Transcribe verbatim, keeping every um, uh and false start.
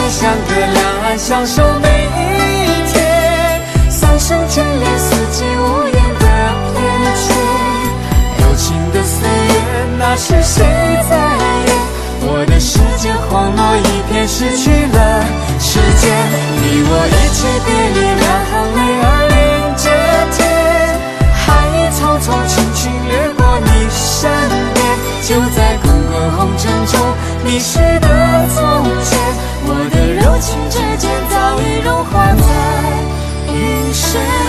相隔两岸，相守每一天。三生眷恋，四季无言的天阙，有情的岁月，那是谁在演？我的世界荒落一片，失去了时间。你我一起别离，两行泪儿连着天。海草丛，轻轻掠过你身边，就在滚滚红尘中迷失的从前。我的柔情之间早已融化在云深。